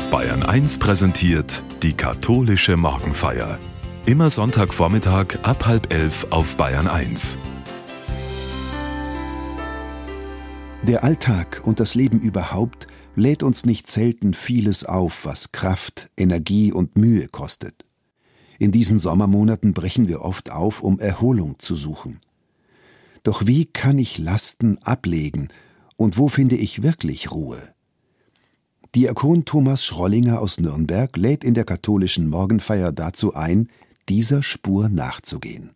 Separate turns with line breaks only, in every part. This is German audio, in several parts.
Bayern 1 präsentiert die katholische Morgenfeier. Immer Sonntagvormittag ab 10:30 auf Bayern 1.
Der Alltag und das Leben überhaupt lädt uns nicht selten vieles auf, was Kraft, Energie und Mühe kostet. In diesen Sommermonaten brechen wir oft auf, um Erholung zu suchen. Doch wie kann ich Lasten ablegen und wo finde ich wirklich Ruhe? Diakon Thomas Schrollinger aus Nürnberg lädt in der katholischen Morgenfeier dazu ein, dieser Spur nachzugehen.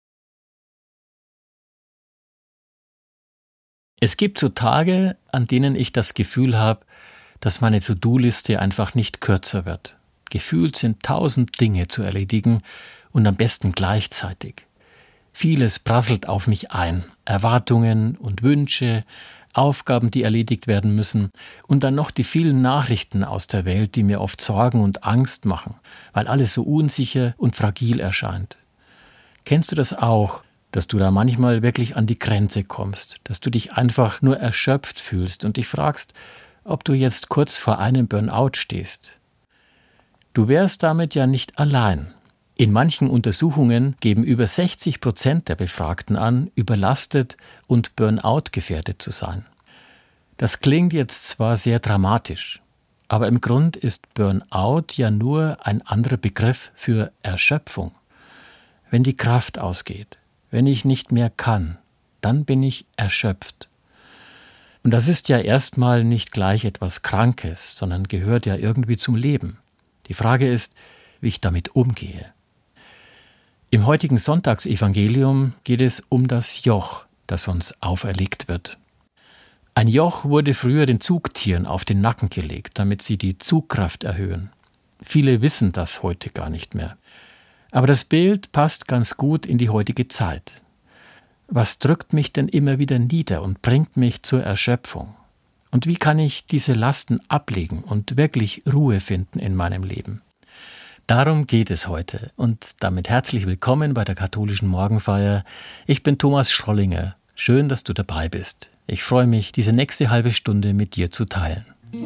Es gibt so Tage, an denen ich das Gefühl habe, dass meine To-Do-Liste einfach nicht kürzer wird. Gefühlt sind 1000 Dinge zu erledigen und am besten gleichzeitig. Vieles prasselt auf mich ein, Erwartungen und Wünsche, Aufgaben, die erledigt werden müssen und dann noch die vielen Nachrichten aus der Welt, die mir oft Sorgen und Angst machen, weil alles so unsicher und fragil erscheint. Kennst du das auch, dass du da manchmal wirklich an die Grenze kommst, dass du dich einfach nur erschöpft fühlst und dich fragst, ob du jetzt kurz vor einem Burnout stehst? Du wärst damit ja nicht allein. In manchen Untersuchungen geben über 60% der Befragten an, überlastet und Burnout gefährdet zu sein. Das klingt jetzt zwar sehr dramatisch, aber im Grund ist Burnout ja nur ein anderer Begriff für Erschöpfung. Wenn die Kraft ausgeht, wenn ich nicht mehr kann, dann bin ich erschöpft. Und das ist ja erstmal nicht gleich etwas Krankes, sondern gehört ja irgendwie zum Leben. Die Frage ist, wie ich damit umgehe. Im heutigen Sonntagsevangelium geht es um das Joch, das uns auferlegt wird. Ein Joch wurde früher den Zugtieren auf den Nacken gelegt, damit sie die Zugkraft erhöhen. Viele wissen das heute gar nicht mehr. Aber das Bild passt ganz gut in die heutige Zeit. Was drückt mich denn immer wieder nieder und bringt mich zur Erschöpfung? Und wie kann ich diese Lasten ablegen und wirklich Ruhe finden in meinem Leben? Darum geht es heute und damit herzlich willkommen bei der katholischen Morgenfeier. Ich bin Thomas Schrollinger. Schön, dass du dabei bist. Ich freue mich, diese nächste halbe Stunde mit dir zu teilen.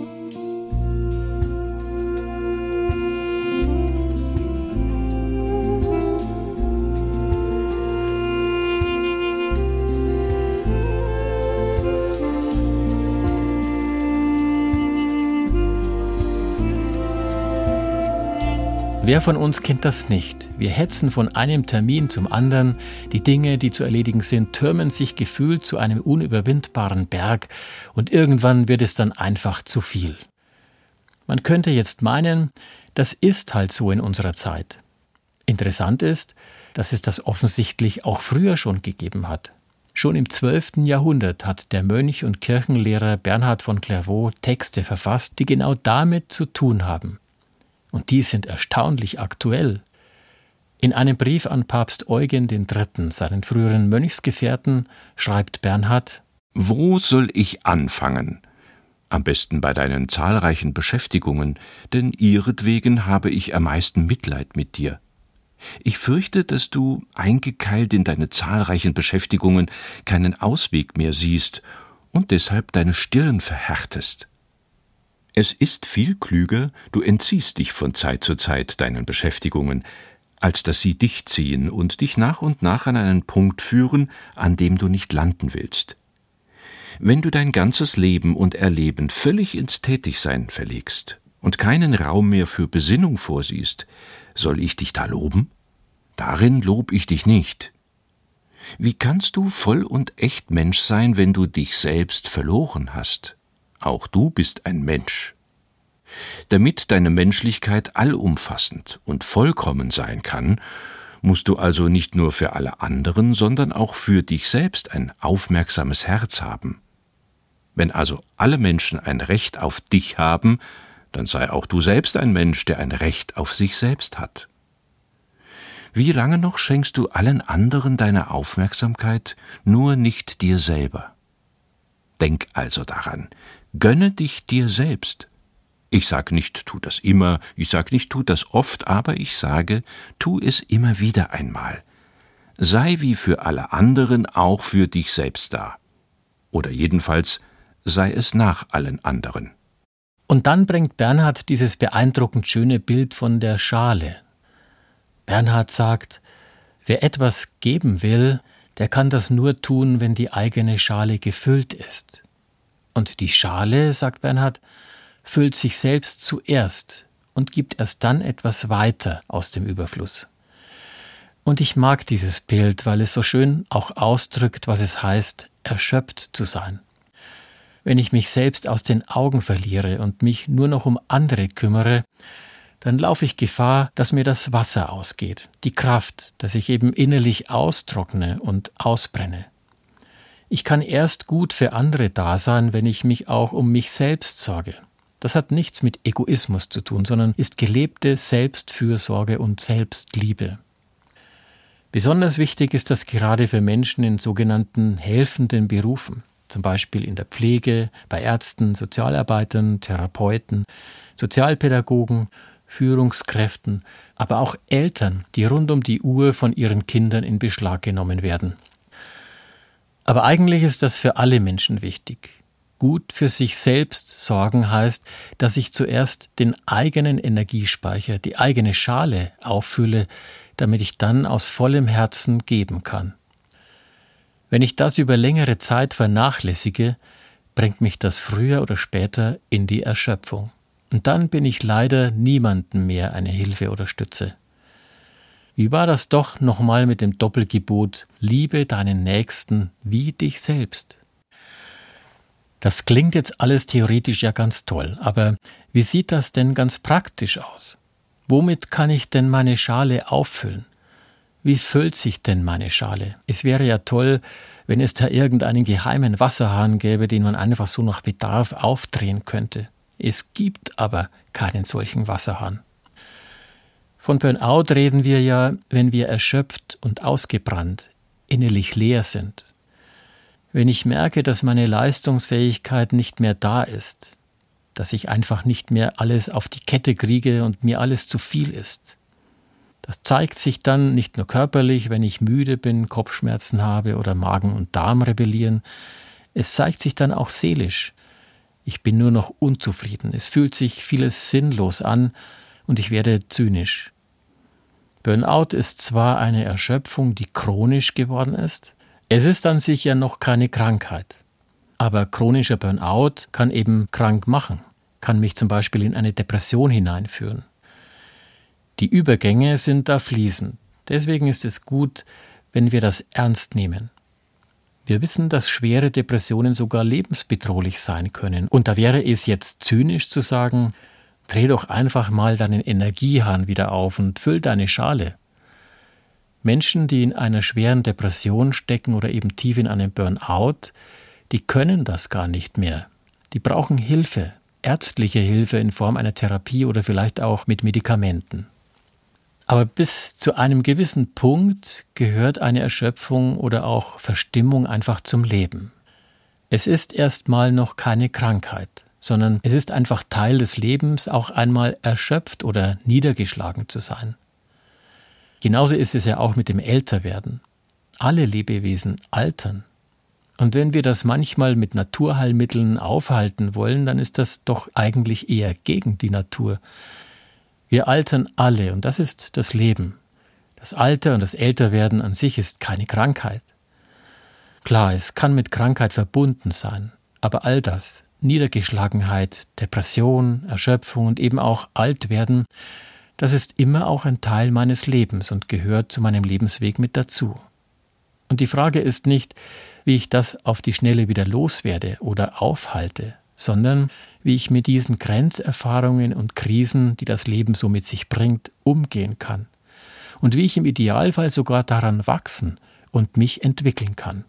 Wer von uns kennt das nicht? Wir hetzen von einem Termin zum anderen, die Dinge, die zu erledigen sind, türmen sich gefühlt zu einem unüberwindbaren Berg und irgendwann wird es dann einfach zu viel. Man könnte jetzt meinen, das ist halt so in unserer Zeit. Interessant ist, dass es das offensichtlich auch früher schon gegeben hat. Schon im 12. Jahrhundert hat der Mönch und Kirchenlehrer Bernhard von Clairvaux Texte verfasst, die genau damit zu tun haben. Und die sind erstaunlich aktuell. In einem Brief an Papst Eugen III., seinen früheren Mönchsgefährten, schreibt Bernhard:
Wo soll ich anfangen? Am besten bei deinen zahlreichen Beschäftigungen, denn ihretwegen habe ich am meisten Mitleid mit dir. Ich fürchte, dass du, eingekeilt in deine zahlreichen Beschäftigungen, keinen Ausweg mehr siehst und deshalb deine Stirn verhärtest. Es ist viel klüger, du entziehst dich von Zeit zu Zeit deinen Beschäftigungen, als dass sie dich ziehen und dich nach und nach an einen Punkt führen, an dem du nicht landen willst. Wenn du dein ganzes Leben und Erleben völlig ins Tätigsein verlegst und keinen Raum mehr für Besinnung vorsiehst, soll ich dich da loben? Darin lob ich dich nicht. Wie kannst du voll und echt Mensch sein, wenn du dich selbst verloren hast? Auch du bist ein Mensch. Damit deine Menschlichkeit allumfassend und vollkommen sein kann, musst du also nicht nur für alle anderen, sondern auch für dich selbst ein aufmerksames Herz haben. Wenn also alle Menschen ein Recht auf dich haben, dann sei auch du selbst ein Mensch, der ein Recht auf sich selbst hat. Wie lange noch schenkst du allen anderen deine Aufmerksamkeit, nur nicht dir selber? Denk also daran, gönne dich dir selbst. Ich sage nicht, tu das immer, ich sage nicht, tu das oft, aber ich sage, tu es immer wieder einmal. Sei wie für alle anderen auch für dich selbst da. Oder jedenfalls sei es nach allen anderen.
Und dann bringt Bernhard dieses beeindruckend schöne Bild von der Schale. Bernhard sagt, wer etwas geben will, der kann das nur tun, wenn die eigene Schale gefüllt ist. Und die Schale, sagt Bernhard, füllt sich selbst zuerst und gibt erst dann etwas weiter aus dem Überfluss. Und ich mag dieses Bild, weil es so schön auch ausdrückt, was es heißt, erschöpft zu sein. Wenn ich mich selbst aus den Augen verliere und mich nur noch um andere kümmere, dann laufe ich Gefahr, dass mir das Wasser ausgeht, die Kraft, dass ich eben innerlich austrockne und ausbrenne. Ich kann erst gut für andere da sein, wenn ich mich auch um mich selbst sorge. Das hat nichts mit Egoismus zu tun, sondern ist gelebte Selbstfürsorge und Selbstliebe. Besonders wichtig ist das gerade für Menschen in sogenannten helfenden Berufen, zum Beispiel in der Pflege, bei Ärzten, Sozialarbeitern, Therapeuten, Sozialpädagogen, Führungskräften, aber auch Eltern, die rund um die Uhr von ihren Kindern in Beschlag genommen werden. Aber eigentlich ist das für alle Menschen wichtig. Gut für sich selbst sorgen heißt, dass ich zuerst den eigenen Energiespeicher, die eigene Schale auffülle, damit ich dann aus vollem Herzen geben kann. Wenn ich das über längere Zeit vernachlässige, bringt mich das früher oder später in die Erschöpfung. Und dann bin ich leider niemandem mehr eine Hilfe oder Stütze. Wie war das doch nochmal mit dem Doppelgebot, liebe deinen Nächsten wie dich selbst? Das klingt jetzt alles theoretisch ja ganz toll, aber wie sieht das denn ganz praktisch aus? Womit kann ich denn meine Schale auffüllen? Wie füllt sich denn meine Schale? Es wäre ja toll, wenn es da irgendeinen geheimen Wasserhahn gäbe, den man einfach so nach Bedarf aufdrehen könnte. Es gibt aber keinen solchen Wasserhahn. Von Burnout reden wir ja, wenn wir erschöpft und ausgebrannt, innerlich leer sind. Wenn ich merke, dass meine Leistungsfähigkeit nicht mehr da ist, dass ich einfach nicht mehr alles auf die Kette kriege und mir alles zu viel ist. Das zeigt sich dann nicht nur körperlich, wenn ich müde bin, Kopfschmerzen habe oder Magen und Darm rebellieren. Es zeigt sich dann auch seelisch. Ich bin nur noch unzufrieden. Es fühlt sich vieles sinnlos an und ich werde zynisch. Burnout ist zwar eine Erschöpfung, die chronisch geworden ist. Es ist an sich ja noch keine Krankheit. Aber chronischer Burnout kann eben krank machen, kann mich zum Beispiel in eine Depression hineinführen. Die Übergänge sind da fließend. Deswegen ist es gut, wenn wir das ernst nehmen. Wir wissen, dass schwere Depressionen sogar lebensbedrohlich sein können. Und da wäre es jetzt zynisch zu sagen, dreh doch einfach mal deinen Energiehahn wieder auf und füll deine Schale. Menschen, die in einer schweren Depression stecken oder eben tief in einem Burnout, die können das gar nicht mehr. Die brauchen Hilfe, ärztliche Hilfe in Form einer Therapie oder vielleicht auch mit Medikamenten. Aber bis zu einem gewissen Punkt gehört eine Erschöpfung oder auch Verstimmung einfach zum Leben. Es ist erstmal noch keine Krankheit, sondern es ist einfach Teil des Lebens, auch einmal erschöpft oder niedergeschlagen zu sein. Genauso ist es ja auch mit dem Älterwerden. Alle Lebewesen altern. Und wenn wir das manchmal mit Naturheilmitteln aufhalten wollen, dann ist das doch eigentlich eher gegen die Natur. Wir altern alle und das ist das Leben. Das Alter und das Älterwerden an sich ist keine Krankheit. Klar, es kann mit Krankheit verbunden sein, aber all das, Niedergeschlagenheit, Depression, Erschöpfung und eben auch Altwerden, das ist immer auch ein Teil meines Lebens und gehört zu meinem Lebensweg mit dazu. Und die Frage ist nicht, wie ich das auf die Schnelle wieder loswerde oder aufhalte, sondern wie ich mit diesen Grenzerfahrungen und Krisen, die das Leben so mit sich bringt, umgehen kann. Und wie ich im Idealfall sogar daran wachsen und mich entwickeln kann.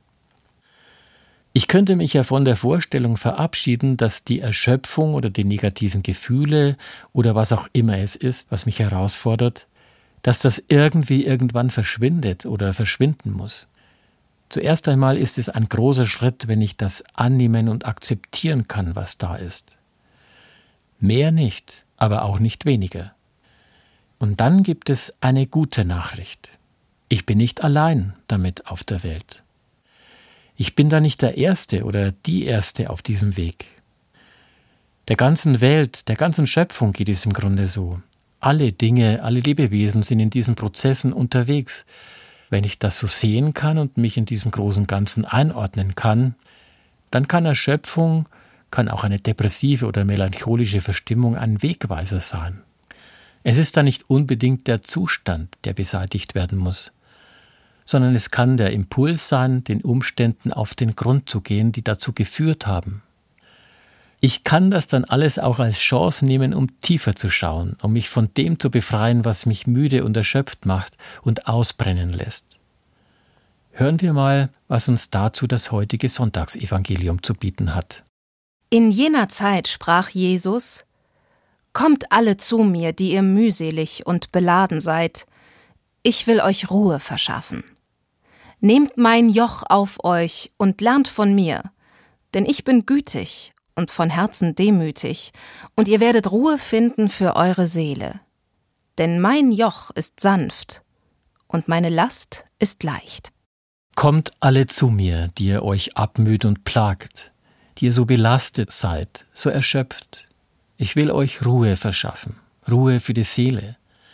Ich könnte mich ja von der Vorstellung verabschieden, dass die Erschöpfung oder die negativen Gefühle oder was auch immer es ist, was mich herausfordert, dass das irgendwie irgendwann verschwindet oder verschwinden muss. Zuerst einmal ist es ein großer Schritt, wenn ich das annehmen und akzeptieren kann, was da ist. Mehr nicht, aber auch nicht weniger. Und dann gibt es eine gute Nachricht. Ich bin nicht allein damit auf der Welt. Ich bin da nicht der Erste oder die Erste auf diesem Weg. Der ganzen Welt, der ganzen Schöpfung geht es im Grunde so. Alle Dinge, alle Lebewesen sind in diesen Prozessen unterwegs. Wenn ich das so sehen kann und mich in diesem großen Ganzen einordnen kann, dann kann Erschöpfung, kann auch eine depressive oder melancholische Verstimmung ein Wegweiser sein. Es ist da nicht unbedingt der Zustand, der beseitigt werden muss, sondern es kann der Impuls sein, den Umständen auf den Grund zu gehen, die dazu geführt haben. Ich kann das dann alles auch als Chance nehmen, um tiefer zu schauen, um mich von dem zu befreien, was mich müde und erschöpft macht und ausbrennen lässt. Hören wir mal, was uns dazu das heutige Sonntagsevangelium zu bieten hat.
In jener Zeit sprach Jesus: Kommt alle zu mir, die ihr mühselig und beladen seid. Ich will euch Ruhe verschaffen. Nehmt mein Joch auf euch und lernt von mir, denn ich bin gütig und von Herzen demütig, und ihr werdet Ruhe finden für eure Seele. Denn mein Joch ist sanft und meine Last ist leicht.
Kommt alle zu mir, die ihr euch abmüht und plagt, die ihr so belastet seid, so erschöpft. Ich will euch Ruhe verschaffen, Ruhe für die Seele.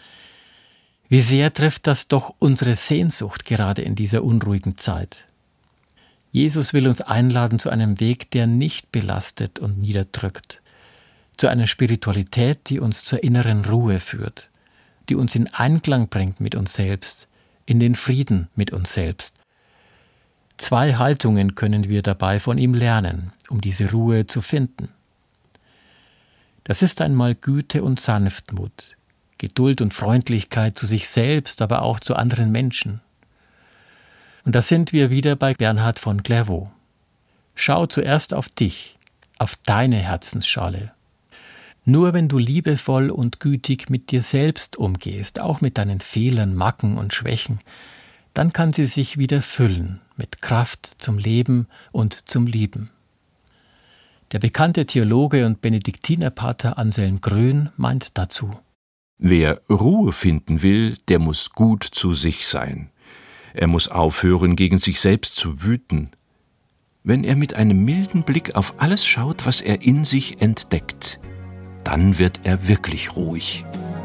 Wie sehr trifft das doch unsere Sehnsucht gerade in dieser unruhigen Zeit. Jesus will uns einladen zu einem Weg, der nicht belastet und niederdrückt, zu einer Spiritualität, die uns zur inneren Ruhe führt, die uns in Einklang bringt mit uns selbst, in den Frieden mit uns selbst. 2 Haltungen können wir dabei von ihm lernen, um diese Ruhe zu finden. Das ist einmal Güte und Sanftmut, Geduld und Freundlichkeit zu sich selbst, aber auch zu anderen Menschen. Und da sind wir wieder bei Bernhard von Clairvaux. Schau zuerst auf dich, auf deine Herzensschale. Nur wenn du liebevoll und gütig mit dir selbst umgehst, auch mit deinen Fehlern, Macken und Schwächen, dann kann sie sich wieder füllen mit Kraft zum Leben und zum Lieben. Der bekannte Theologe und Benediktinerpater Anselm Grün meint dazu:
Wer Ruhe finden will, der muss gut zu sich sein. Er muss aufhören, gegen sich selbst zu wüten. Wenn er mit einem milden Blick auf alles schaut, was er in sich entdeckt, dann wird er wirklich ruhig.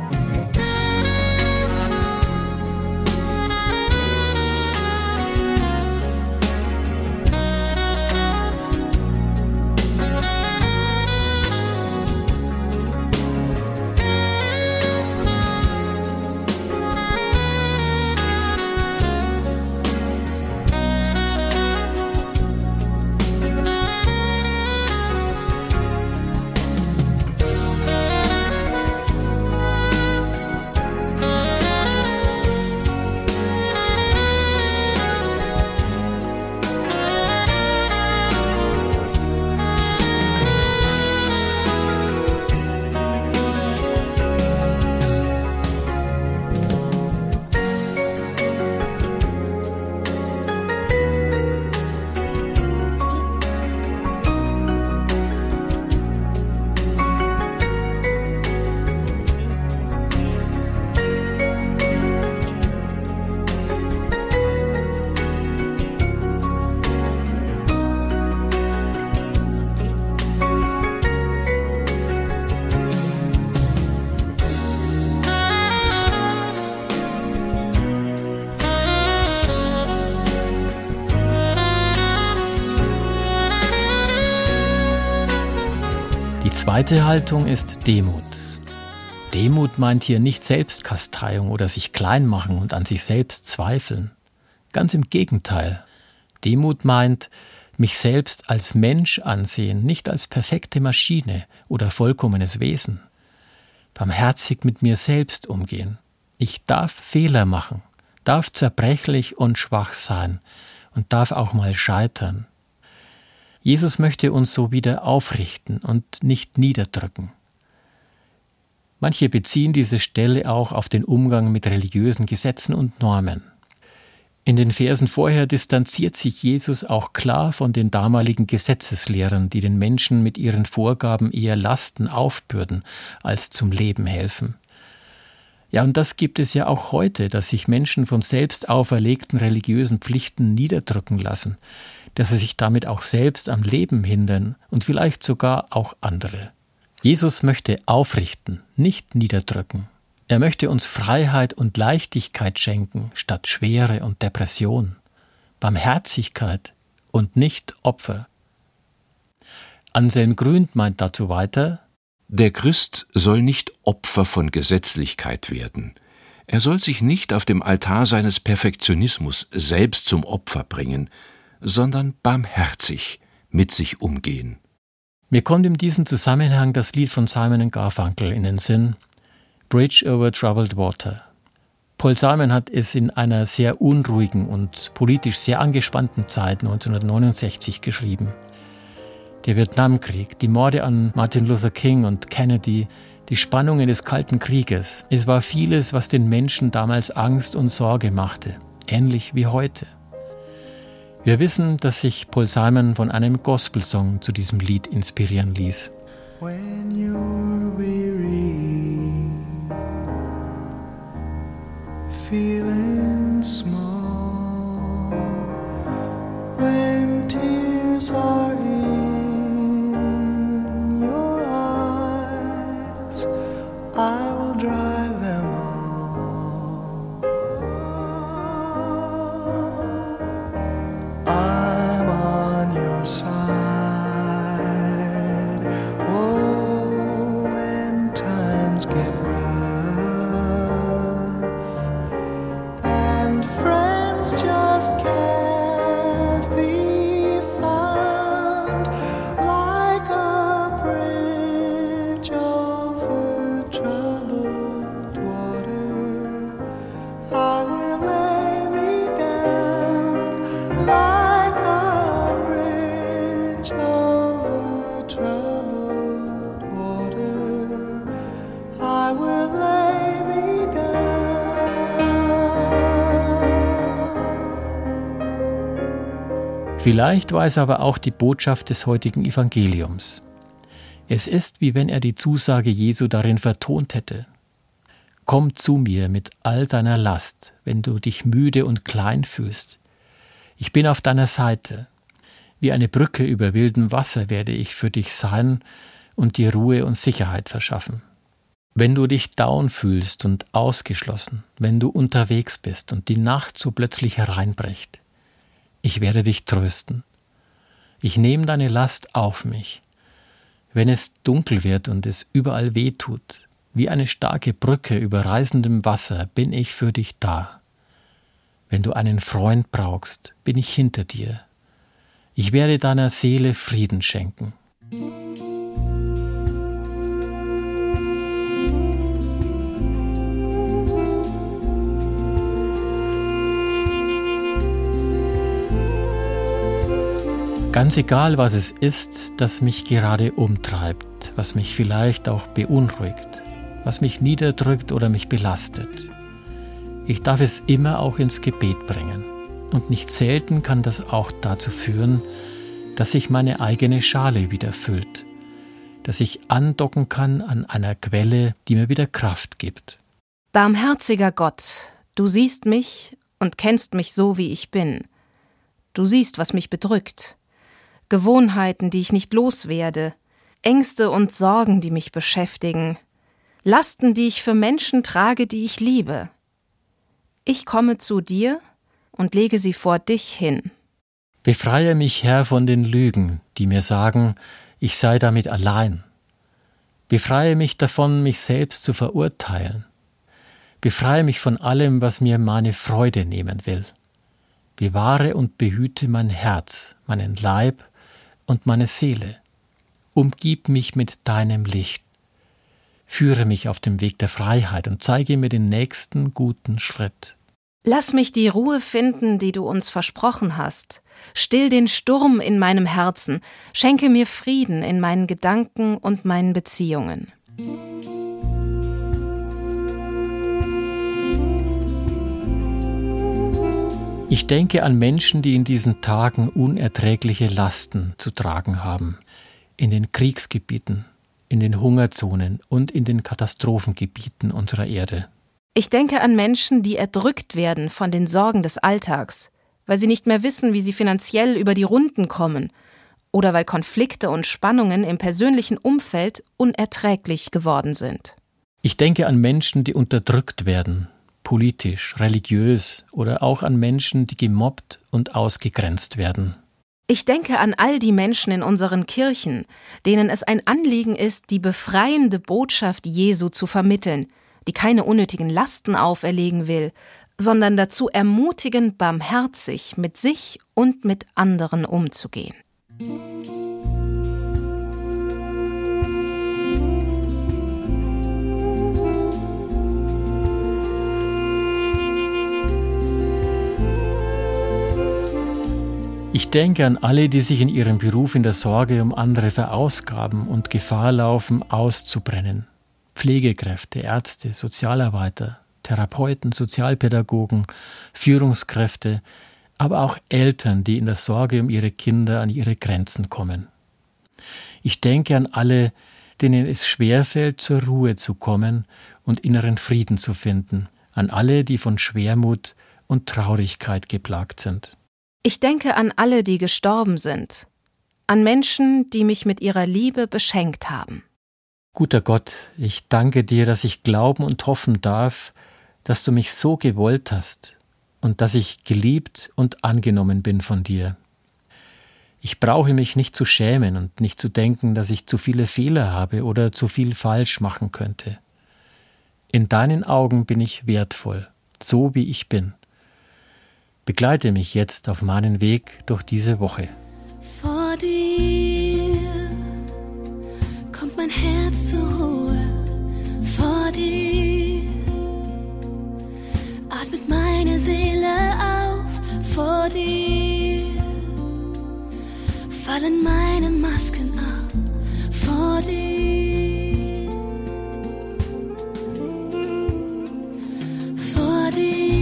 Die zweite Haltung ist Demut. Demut meint hier nicht Selbstkasteiung oder sich klein machen und an sich selbst zweifeln. Ganz im Gegenteil. Demut meint, mich selbst als Mensch ansehen, nicht als perfekte Maschine oder vollkommenes Wesen. Barmherzig mit mir selbst umgehen. Ich darf Fehler machen, darf zerbrechlich und schwach sein und darf auch mal scheitern. Jesus möchte uns so wieder aufrichten und nicht niederdrücken. Manche beziehen diese Stelle auch auf den Umgang mit religiösen Gesetzen und Normen. In den Versen vorher distanziert sich Jesus auch klar von den damaligen Gesetzeslehrern, die den Menschen mit ihren Vorgaben eher Lasten aufbürden, als zum Leben helfen. Ja, und das gibt es ja auch heute, dass sich Menschen von selbst auferlegten religiösen Pflichten niederdrücken lassen, dass sie sich damit auch selbst am Leben hindern und vielleicht sogar auch andere. Jesus möchte aufrichten, nicht niederdrücken. Er möchte uns Freiheit und Leichtigkeit schenken, statt Schwere und Depression, Barmherzigkeit und nicht Opfer. Anselm Gründ meint dazu weiter:
Der Christ soll nicht Opfer von Gesetzlichkeit werden. Er soll sich nicht auf dem Altar seines Perfektionismus selbst zum Opfer bringen, sondern barmherzig mit sich umgehen.
Mir kommt in diesem Zusammenhang das Lied von Simon & Garfunkel in den Sinn, Bridge over Troubled Water. Paul Simon hat es in einer sehr unruhigen und politisch sehr angespannten Zeit 1969 geschrieben. Der Vietnamkrieg, die Morde an Martin Luther King und Kennedy, die Spannungen des Kalten Krieges. Es war vieles, was den Menschen damals Angst und Sorge machte, ähnlich wie heute. Wir wissen, dass sich Paul Simon von einem Gospelsong zu diesem Lied inspirieren ließ.
When you're weary, feeling small, when tears are in your eyes, I will dry them all. I'm on your side. Oh, when times get rough and friends just can't be found, like a bridge over troubled water, I will lay me down. Like a bridge over troubled water, I will lay me down.
Vielleicht war es aber auch die Botschaft des heutigen Evangeliums. Es ist, wie wenn er die Zusage Jesu darin vertont hätte. Komm zu mir mit all deiner Last, wenn du dich müde und klein fühlst. Ich bin auf deiner Seite. Wie eine Brücke über wildem Wasser werde ich für dich sein und dir Ruhe und Sicherheit verschaffen. Wenn du dich down fühlst und ausgeschlossen, wenn du unterwegs bist und die Nacht so plötzlich hereinbricht, ich werde dich trösten. Ich nehme deine Last auf mich. Wenn es dunkel wird und es überall weh tut, wie eine starke Brücke über reißendem Wasser bin ich für dich da. Wenn du einen Freund brauchst, bin ich hinter dir. Ich werde deiner Seele Frieden schenken. Ganz egal, was es ist, das mich gerade umtreibt, was mich vielleicht auch beunruhigt, was mich niederdrückt oder mich belastet. Ich darf es immer auch ins Gebet bringen. Und nicht selten kann das auch dazu führen, dass sich meine eigene Schale wieder füllt, dass ich andocken kann an einer Quelle, die mir wieder Kraft gibt.
Barmherziger Gott, du siehst mich und kennst mich so, wie ich bin. Du siehst, was mich bedrückt. Gewohnheiten, die ich nicht loswerde, Ängste und Sorgen, die mich beschäftigen, Lasten, die ich für Menschen trage, die ich liebe. Ich komme zu dir und lege sie vor dich hin.
Befreie mich, Herr, von den Lügen, die mir sagen, ich sei damit allein. Befreie mich davon, mich selbst zu verurteilen. Befreie mich von allem, was mir meine Freude nehmen will. Bewahre und behüte mein Herz, meinen Leib und meine Seele. Umgib mich mit deinem Licht. Führe mich auf dem Weg der Freiheit und zeige mir den nächsten guten Schritt.
Lass mich die Ruhe finden, die du uns versprochen hast. Still den Sturm in meinem Herzen. Schenke mir Frieden in meinen Gedanken und meinen Beziehungen.
Ich denke an Menschen, die in diesen Tagen unerträgliche Lasten zu tragen haben. In den Kriegsgebieten, in den Hungerzonen und in den Katastrophengebieten unserer Erde.
Ich denke an Menschen, die erdrückt werden von den Sorgen des Alltags, weil sie nicht mehr wissen, wie sie finanziell über die Runden kommen oder weil Konflikte und Spannungen im persönlichen Umfeld unerträglich geworden sind.
Ich denke an Menschen, die unterdrückt werden, politisch, religiös oder auch an Menschen, die gemobbt und ausgegrenzt werden.
Ich denke an all die Menschen in unseren Kirchen, denen es ein Anliegen ist, die befreiende Botschaft Jesu zu vermitteln, die keine unnötigen Lasten auferlegen will, sondern dazu ermutigen, barmherzig mit sich und mit anderen umzugehen.
Ich denke an alle, die sich in ihrem Beruf in der Sorge um andere verausgaben und Gefahr laufen, auszubrennen. Pflegekräfte, Ärzte, Sozialarbeiter, Therapeuten, Sozialpädagogen, Führungskräfte, aber auch Eltern, die in der Sorge um ihre Kinder an ihre Grenzen kommen. Ich denke an alle, denen es schwerfällt, zur Ruhe zu kommen und inneren Frieden zu finden, an alle, die von Schwermut und Traurigkeit geplagt sind.
Ich denke an alle, die gestorben sind, an Menschen, die mich mit ihrer Liebe beschenkt haben.
Guter Gott, ich danke dir, dass ich glauben und hoffen darf, dass du mich so gewollt hast und dass ich geliebt und angenommen bin von dir. Ich brauche mich nicht zu schämen und nicht zu denken, dass ich zu viele Fehler habe oder zu viel falsch machen könnte. In deinen Augen bin ich wertvoll, so wie ich bin. Begleite mich jetzt auf meinen Weg durch diese Woche.
Vor dir kommt mein Herz zur Ruhe. Vor dir atmet meine Seele auf. Vor dir fallen meine Masken ab. Vor dir, vor dir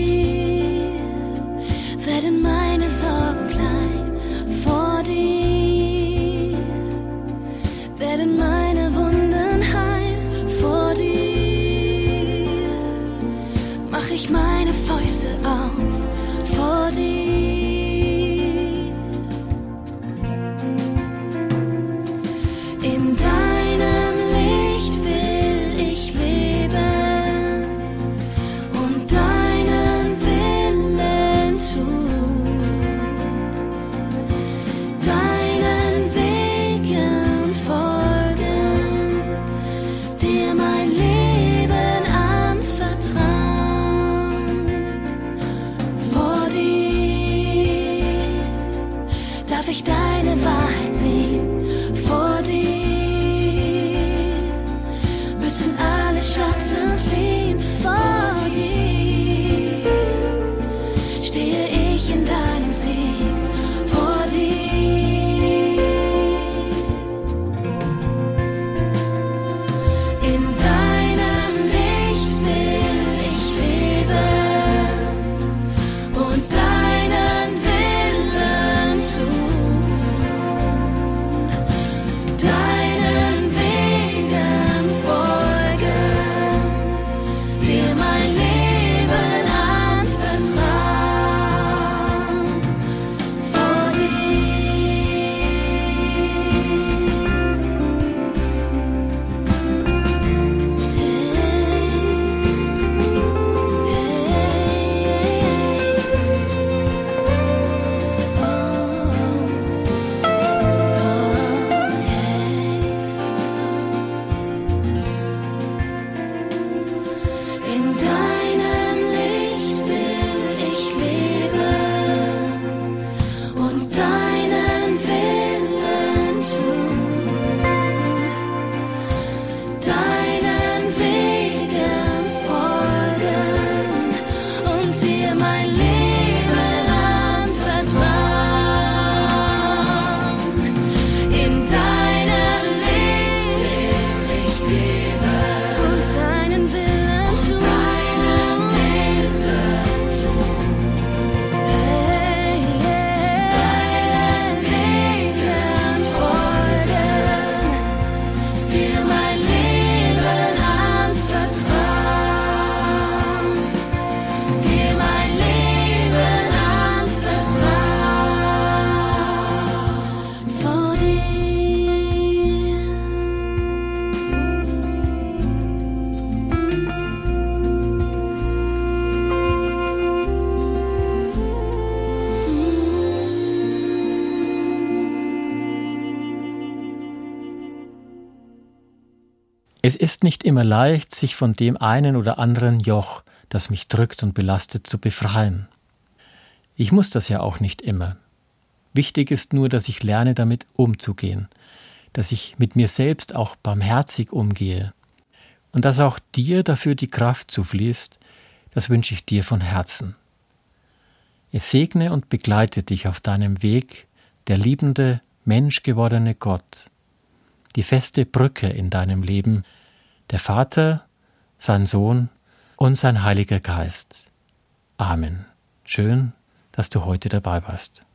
werden meine Sorgen klein, vor dir werden meine Wunden heil, vor dir mach ich meine Fäuste auf, vor dir. In deinem Licht will ich leben und deinen Willen tun, deinen Wegen folgen, dir mein Leben anvertrauen.
Es ist nicht immer leicht, sich von dem einen oder anderen Joch, das mich drückt und belastet, zu befreien. Ich muss das ja auch nicht immer. Wichtig ist nur, dass ich lerne, damit umzugehen, dass ich mit mir selbst auch barmherzig umgehe und dass auch dir dafür die Kraft zufließt, das wünsche ich dir von Herzen. Es segne und begleite dich auf deinem Weg der liebende, menschgewordene Gott, die feste Brücke in deinem Leben, der Vater, sein Sohn und sein Heiliger Geist. Amen. Schön, dass du heute dabei warst.